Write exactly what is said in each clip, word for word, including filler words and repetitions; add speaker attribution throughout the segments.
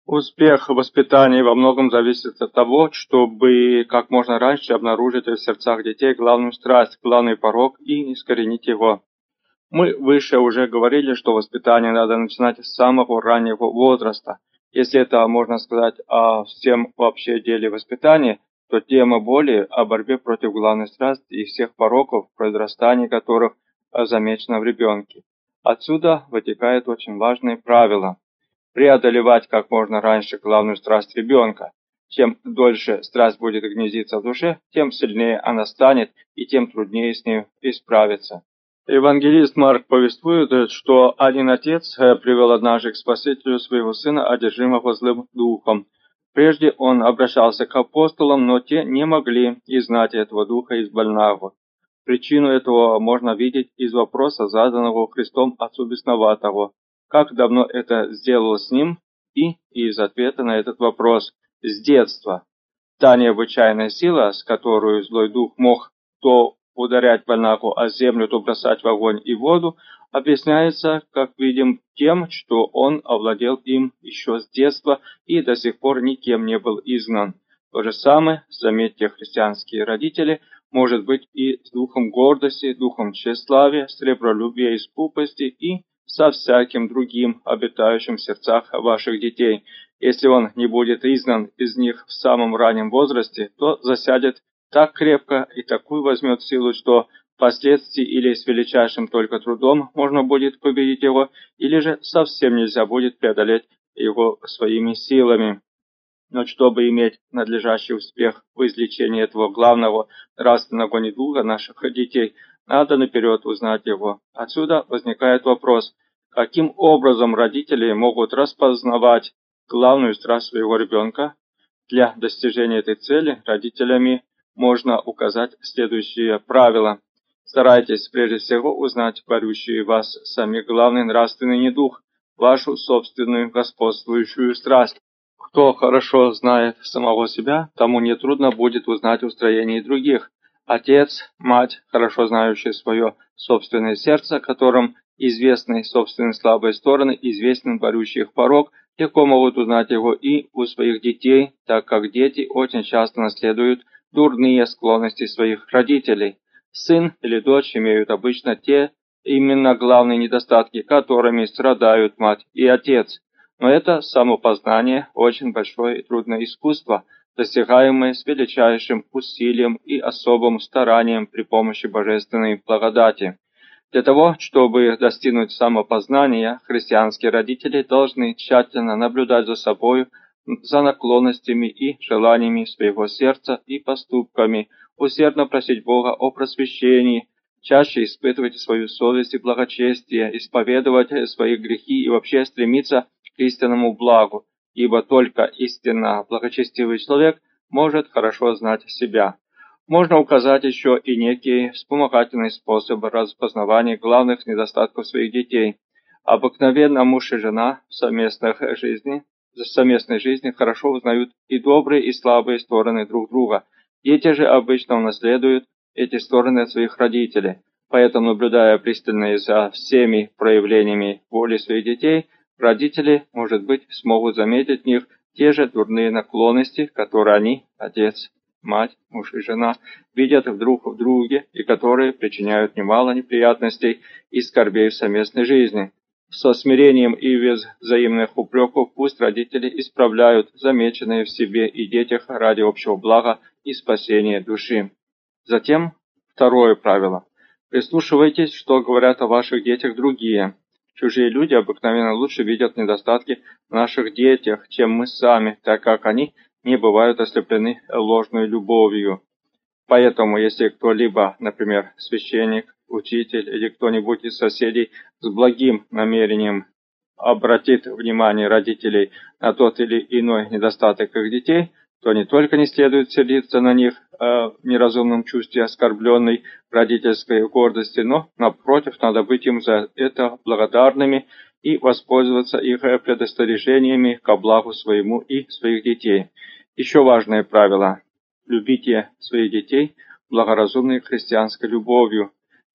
Speaker 1: Успех в воспитании во многом зависит от того, чтобы как можно раньше обнаружить в сердцах детей главную страсть, главный порок и искоренить его. Мы выше уже говорили, что воспитание надо начинать с самого раннего возраста. Если это можно сказать о всем вообще деле воспитания, то тема более о борьбе против главной страсти и всех пороков, произрастания которых замечено в ребенке. Отсюда вытекает очень важное правило – преодолевать как можно раньше главную страсть ребенка. Чем дольше страсть будет гнездиться в душе, тем сильнее она станет и тем труднее с ней исправиться. Евангелист Марк повествует, что один отец привел однажды к Спасителю своего сына, одержимого злым духом. Прежде он обращался к апостолам, но те не могли изгнать этого духа из больного. Причину этого можно видеть из вопроса, заданного Христом отцу бесноватого. Как давно это сделал с ним, и из ответа на этот вопрос – с детства. Та необычайная сила, с которой злой дух мог то ударять больного о землю, то бросать в огонь и воду, объясняется, как видим, тем, что он овладел им еще с детства и до сих пор никем не был изгнан. То же самое, заметьте, христианские родители, может быть и с духом гордости, духом тщеславия, сребролюбия и скупости и со всяким другим, обитающим в сердцах ваших детей. Если он не будет изгнан из них в самом раннем возрасте, то засядет так крепко и такую возьмет силу, что впоследствии или с величайшим только трудом можно будет победить его, или же совсем нельзя будет преодолеть его своими силами. Но чтобы иметь надлежащий успех в излечении этого главного нравственного недуга наших детей, надо наперед узнать его. Отсюда возникает вопрос, каким образом родители могут распознавать главную страсть своего ребенка? Для достижения этой цели родителями можно указать следующие правила. Старайтесь прежде всего узнать борющий вас самый главный нравственный недуг, вашу собственную господствующую страсть. Кто хорошо знает самого себя, тому нетрудно будет узнать устроение других. Отец, мать, хорошо знающие свое собственное сердце, которым известны собственные слабые стороны, известен борющий их порок, легко могут узнать его и у своих детей, так как дети очень часто наследуют дурные склонности своих родителей. Сын или дочь имеют обычно те именно главные недостатки, которыми страдают мать и отец. Но это самопознание очень большое и трудное искусство, достигаемое с величайшим усилием и особым старанием при помощи божественной благодати. Для того, чтобы достигнуть самопознания, христианские родители должны тщательно наблюдать за собой, за наклонностями и желаниями своего сердца и поступками, усердно просить Бога о просвещении, чаще испытывать свою совесть и благочестие, исповедовать свои грехи и вообще стремиться к истинному благу, ибо только истинно благочестивый человек может хорошо знать себя. Можно указать еще и некий вспомогательный способ распознавания главных недостатков своих детей. Обыкновенно муж и жена в совместных жизни, в совместной жизни хорошо узнают и добрые, и слабые стороны друг друга. Дети же обычно унаследуют эти стороны от своих родителей. Поэтому, наблюдая пристально за всеми проявлениями воли своих детей, родители, может быть, смогут заметить в них те же дурные наклонности, которые они, отец, мать, муж и жена, видят друг в друге и которые причиняют немало неприятностей и скорбей в совместной жизни. Со смирением и без взаимных упреков пусть родители исправляют замеченные в себе и детях ради общего блага и спасения души. Затем второе правило. Прислушивайтесь, что говорят о ваших детях другие. Чужие люди обыкновенно лучше видят недостатки в наших детях, чем мы сами, так как они не бывают ослеплены ложной любовью. Поэтому, если кто-либо, например, священник, учитель или кто-нибудь из соседей с благим намерением обратит внимание родителей на тот или иной недостаток их детей, то не только не следует сердиться на них э, в неразумном чувстве оскорбленной родительской гордости, но, напротив, надо быть им за это благодарными и воспользоваться их предостережениями ко благу своему и своих детей. Еще важное правило. Любите своих детей благоразумной христианской любовью.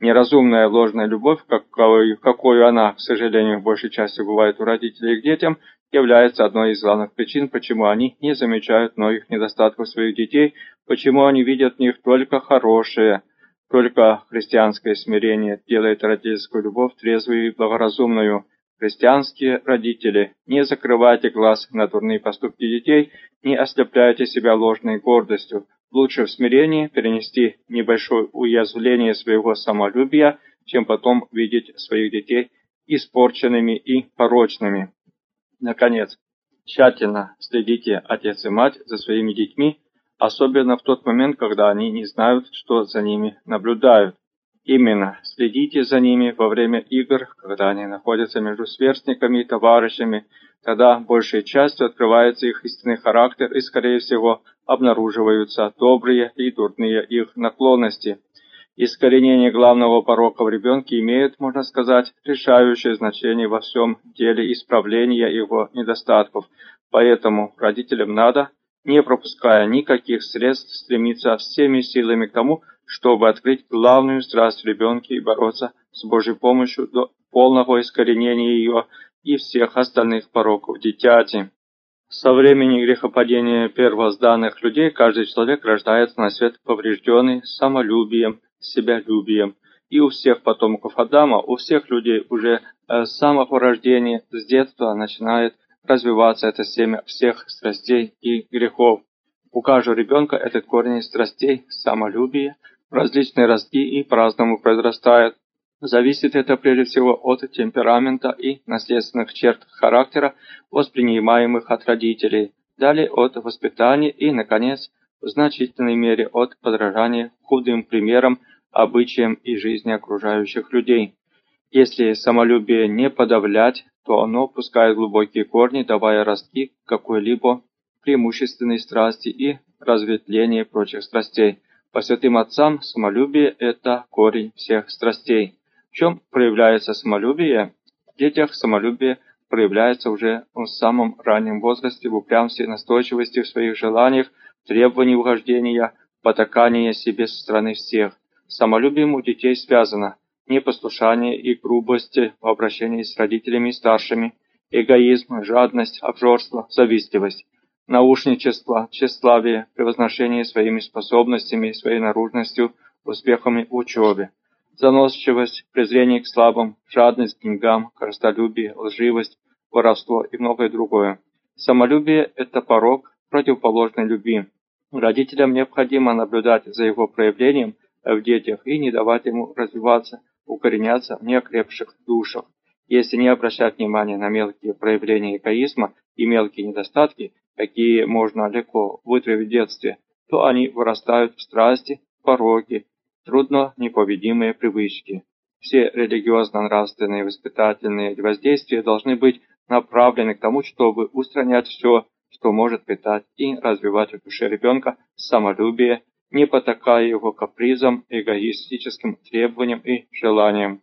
Speaker 1: Неразумная ложная любовь, какой, какой она, к сожалению, большей частью бывает у родителей к детям, является одной из главных причин, почему они не замечают многих недостатков своих детей, почему они видят в них только хорошее. Только христианское смирение делает родительскую любовь трезвую и благоразумную. Христианские родители, не закрывайте глаз на дурные поступки детей, не ослепляйте себя ложной гордостью. Лучше в смирении перенести небольшое уязвление своего самолюбия, чем потом видеть своих детей испорченными и порочными. Наконец, тщательно следите, отец и мать, за своими детьми, особенно в тот момент, когда они не знают, что за ними наблюдают. Именно следите за ними во время игр, когда они находятся между сверстниками и товарищами, тогда большей частью открывается их истинный характер и, скорее всего, обнаруживаются добрые и дурные их наклонности. Искоренение главного порока в ребенке имеет, можно сказать, решающее значение во всем деле исправления его недостатков, поэтому родителям надо, не пропуская никаких средств, стремиться всеми силами к тому, чтобы открыть главную страсть в ребенке и бороться с Божьей помощью до полного искоренения ее и всех остальных пороков дитяти. Со времени грехопадения первозданных людей каждый человек рождается на свет поврежденный самолюбием, себялюбием. И у всех потомков Адама, у всех людей уже с самого рождения, с детства начинает развиваться это семя всех страстей и грехов. У каждого ребенка этот корень страстей, самолюбия, различные ростки и по-разному произрастает. Зависит это прежде всего от темперамента и наследственных черт характера, воспринимаемых от родителей, далее от воспитания и, наконец, в значительной мере от подражания худым примерам, обычаям и жизни окружающих людей. Если самолюбие не подавлять, то оно пускает глубокие корни, давая ростки какой-либо преимущественной страсти и разветвления прочих страстей. По святым отцам самолюбие – это корень всех страстей. В чем проявляется самолюбие? В детях самолюбие проявляется уже в самом раннем возрасте, в упрямстве и настойчивости в своих желаниях, требовании угождения, потакания себе со стороны всех. С самолюбием у детей связано непослушание и грубость в обращении с родителями и старшими, эгоизм, жадность, обжорство, завистливость, наушничество, тщеславие, превозношение своими способностями, своей наружностью, успехами в учебе, заносчивость, презрение к слабым, жадность к деньгам, корыстолюбие, лживость, воровство и многое другое. Самолюбие – это порок, противоположной любви. Родителям необходимо наблюдать за его проявлением в детях и не давать ему развиваться, укореняться в неокрепших душах. Если не обращать внимания на мелкие проявления эгоизма и мелкие недостатки, какие можно легко вытравить в детстве, то они вырастают в страсти, пороки, трудно непобедимые привычки. Все религиозно-нравственные воспитательные воздействия должны быть направлены к тому, чтобы устранять все, что может питать и развивать в душе ребенка самолюбие, не потакая его капризам, эгоистическим требованиям и желаниям.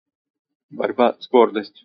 Speaker 1: Борьба с гордостью.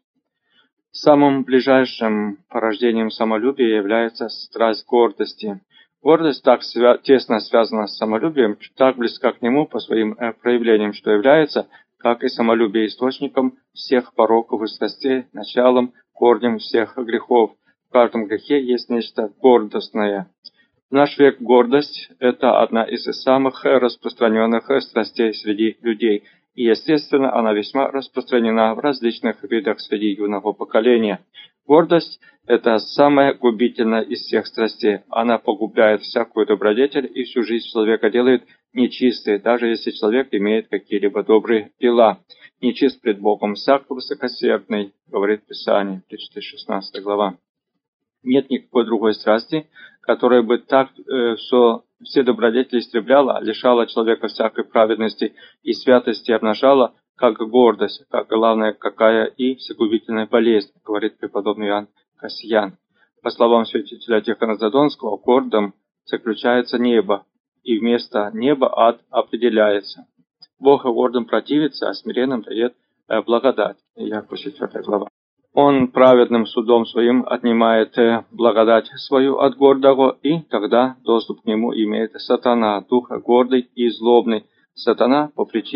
Speaker 1: Самым ближайшим порождением самолюбия является страсть гордости. Гордость так свя- тесно связана с самолюбием, так близка к нему по своим э, проявлениям, что является, как и самолюбие, источником всех пороков и страстей, началом, корнем всех грехов. В каждом грехе есть нечто гордостное. В наш век гордость – это одна из самых распространенных страстей среди людей, и, естественно, она весьма распространена в различных видах среди юного поколения. Гордость – это самая губительная из всех страстей. Она погубляет всякую добродетель и всю жизнь человека делает нечистой, даже если человек имеет какие-либо добрые дела. Нечист пред Богом всяк высокосердный, говорит Писание, тридцать шестнадцатая глава. Нет никакой другой страсти, которая бы так э, все, все добродетели истребляла, лишала человека всякой праведности и святости, обнажала, как гордость, как главная какая и всегубительная болезнь, говорит преподобный Иоанн Кассиян. По словам святителя Тихона Задонского, гордым заключается небо, и вместо неба ад определяется. Бог гордым противится, а смиренным дает э, благодать. Яков четвёртая глава. Он праведным судом своим отнимает благодать свою от гордого, и тогда доступ к нему имеет сатана, дух гордый и злобный. Сатана по причине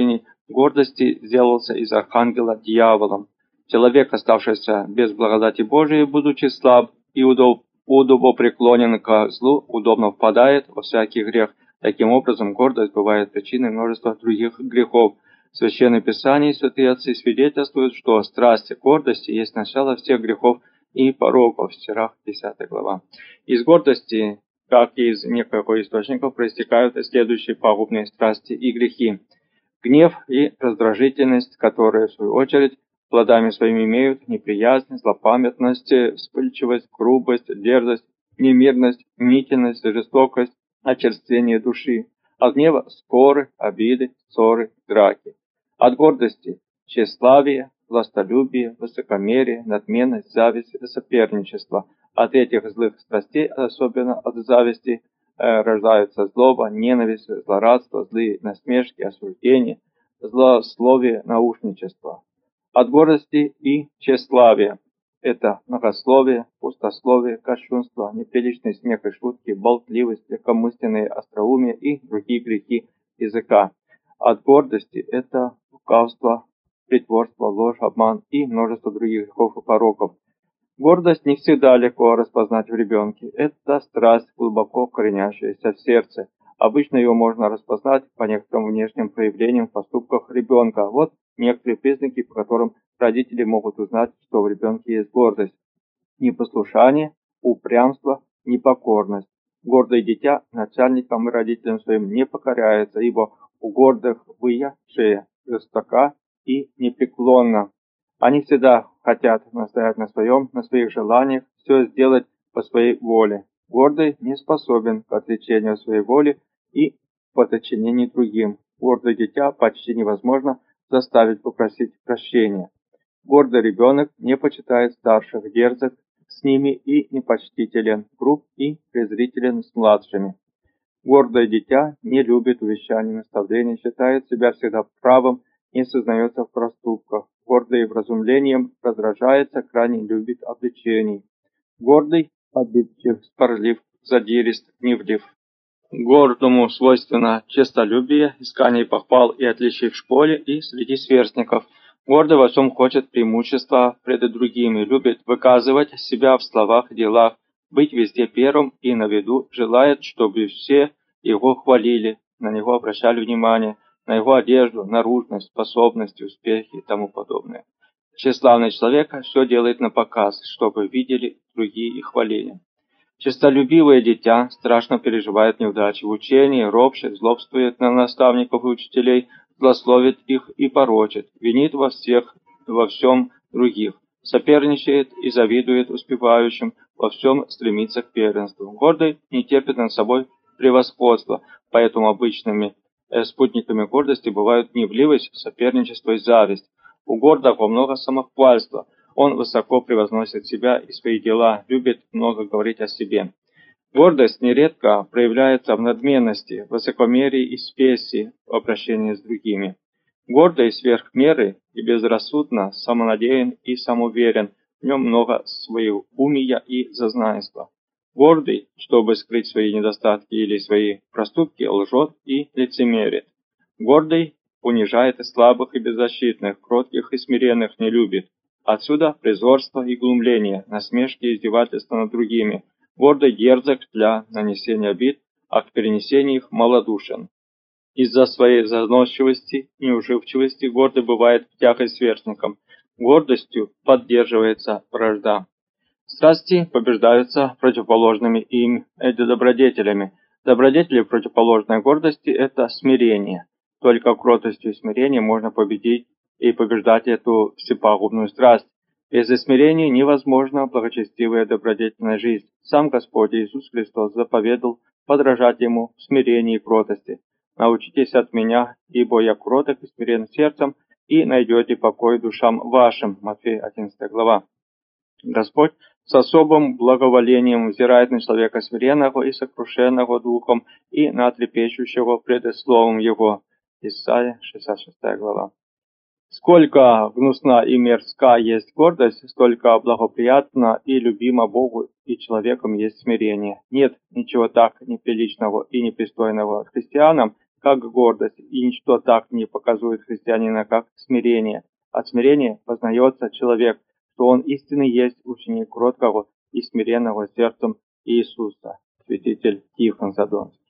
Speaker 1: гордости сделался из архангела дьяволом. Человек, оставшийся без благодати Божией, будучи слаб и удоб, удобопреклонен ко злу, удобно впадает во всякий грех. Таким образом, гордость бывает причиной множества других грехов. В Священном Писании святые отцы свидетельствуют, что страсть гордости есть начало всех грехов и пороков. Сирах, десятая глава. Из гордости, как и из некоего источника, проистекают следующие пагубные страсти и грехи. Гнев и раздражительность, которые, в свою очередь, плодами своими имеют неприязнь, злопамятность, вспыльчивость, грубость, дерзость, немирность, мнительность, жестокость, очерствение души. От гнева скоры, обиды, ссоры, драки. От гордости тщеславие, властолюбие, высокомерие, надменность, зависть, соперничество. От этих злых страстей, особенно от зависти, э, рождаются злоба, ненависть, злорадство, злые насмешки, осуждение, злословие, наушничество. От гордости и тщеславия – это многословие, пустословие, кощунство, неприличный смех и шутки, болтливость, легкомысленные остроумие и другие грехи языка. От гордости – это лукавство, притворство, ложь, обман и множество других грехов и пороков. Гордость не всегда легко распознать в ребенке. Это страсть, глубоко коренящаяся в сердце. Обычно ее можно распознать по некоторым внешним проявлениям в поступках ребенка. Вот некоторые признаки, по которым родители могут узнать, что в ребенке есть гордость. Непослушание, упрямство, непокорность. Гордое дитя начальникам и родителям своим не покоряется, ибо у гордых выя шея, жестока и непреклонна. Они всегда хотят настоять на своем, на своих желаниях, все сделать по своей воле. Гордый не способен к отречению своей воли и подчинению другим. Гордое дитя почти невозможно заставить попросить прощения. Гордый ребенок не почитает старших, дерзок с ними и непочтителен, груб и презрителен с младшими. Гордое дитя не любит увещаний, наставлений, считает себя всегда правым, не сознается в проступках. Гордый вразумлением раздражается, крайне любит обличений. Гордый, обидчив, спорлив, задирист, гневлив. Гордому свойственно честолюбие, искание похвал и отличий в школе и среди сверстников. Гордый во всем хочет преимущества пред другими, любит выказывать себя в словах и делах, быть везде первым и на виду, желает, чтобы все его хвалили, на него обращали внимание, на его одежду, наружность, способности, успехи и тому подобное. Тщеславный человек все делает на показ, чтобы видели другие и хвалили. Честолюбивое дитя страшно переживает неудачи в учении, ропщет, злобствует на наставников и учителей, злословит их и порочит, винит во всех, во всем других, соперничает и завидует успевающим, во всем стремится к первенству. Гордый не терпит над собой превосходства, поэтому обычными э, спутниками гордости бывают гневливость, соперничество и зависть. У гордого много самохвальства. Он высоко превозносит себя и свои дела, любит много говорить о себе. Гордость нередко проявляется в надменности, высокомерии и спеси в обращении с другими. Гордый сверх меры и безрассудно, самонадеян и самоуверен, в нем много своеумия и зазнайства. Гордый, чтобы скрыть свои недостатки или свои проступки, лжет и лицемерит. Гордый унижает и слабых, и беззащитных, кротких и смиренных не любит. Отсюда презорство и глумление, насмешки и издевательства над другими. Гордый дерзок для нанесения обид, а к перенесению их малодушен. Из-за своей заносчивости и неуживчивости гордый бывает тягой сверстником. Гордостью поддерживается вражда. Страсти побеждаются противоположными им добродетелями. Добродетели, противоположной гордости, это смирение. Только кротостью и смирением можно победить и побеждать эту всепагубную страсть. Без смирения невозможна благочестивая добродетельная жизнь. Сам Господь Иисус Христос заповедал подражать Ему в смирении и кротости. «Научитесь от Меня, ибо я кроток и смирен сердцем, и найдете покой душам вашим». Матфея одиннадцатая глава. Господь с особым благоволением взирает на человека смиренного и сокрушенного духом и на трепещущего пред словом Его. Исайя шестьдесят шестая глава. Сколько гнусна и мерзка есть гордость, столько благоприятно и любимо Богу и человеком есть смирение. Нет ничего так неприличного и непристойного христианам, как гордость, и ничто так не показывает христианина, как смирение. От смирения познается человек, что он истинный есть ученик кроткого и смиренного сердцем Иисуса. Святитель Тихон Задонский.